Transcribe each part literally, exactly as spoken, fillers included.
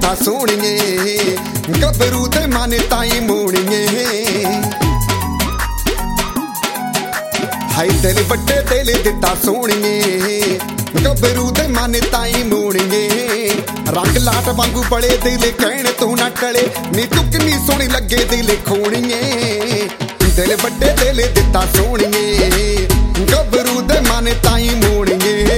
दिता सोहणीए गभरू दे मन ताई मोहणीए हाय दिल वड्डे दिल दिता सोहणीए गभरू दे मन ताई मोहणीए रंग लाट वांगू बड़े दिल कहण तू ना टले नी तू किन्नी सोहणी लगे दिल खोणीए दिल वड्डे दिल दिता सोहणीए गभरू दे मन ताई मोहणीए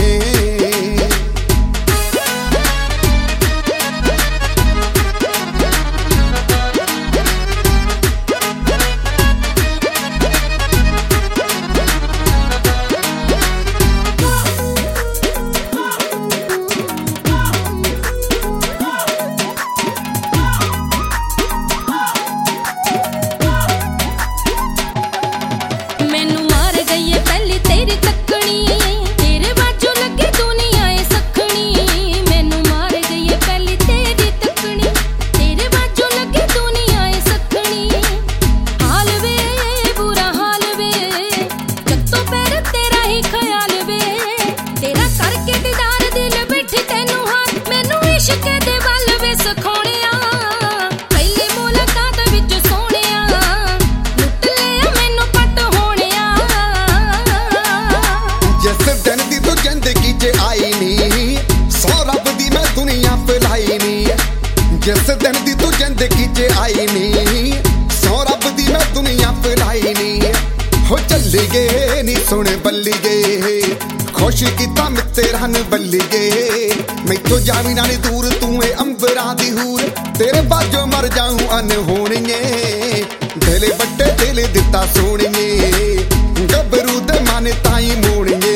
जिस दिन दी तू जिंदगी च आई नी सौ रब दी मैं दुनिया फैलाई नी हो चली गए नी सुने बल्ली गए खुश किता मित्ते रन बल्ली गए मैथों जावी ना नी दूर तू है अंबरा दी हूर तेरे बाजो मर जाऊं अनहोणीए दिल वड्डे दिल दिता सोहणीए गभरू दे मन ताई मोहणीए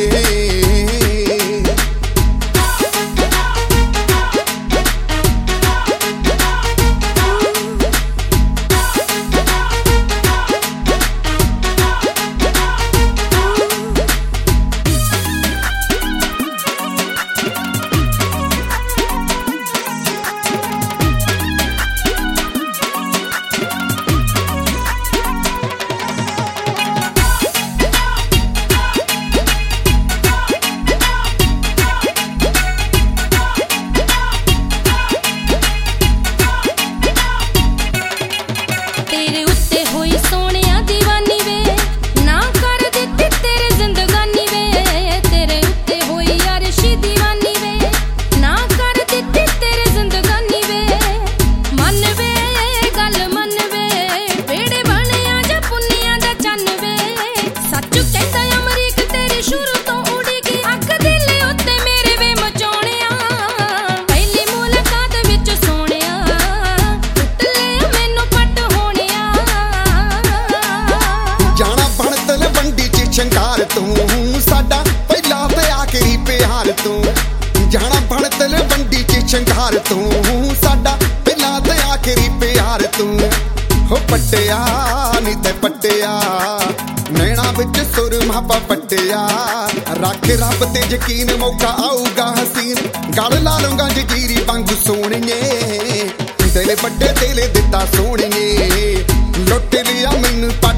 शंगार तू साडा पहला ते आखिरी प्यार तू जाना बण तल बंडी च शंगार तू साडा पहला ते आखिरी प्यार तू हो पट्टिया नी ते पट्टिया नैना विच सुर मापा पट्टिया रख रब ते यकीन मौका आऊगा हसीन गल ला लूंगा जगीरी वांगू सोहणीए दिल वड्डे दिल दिता सोहणीए लुट लिया मैनू।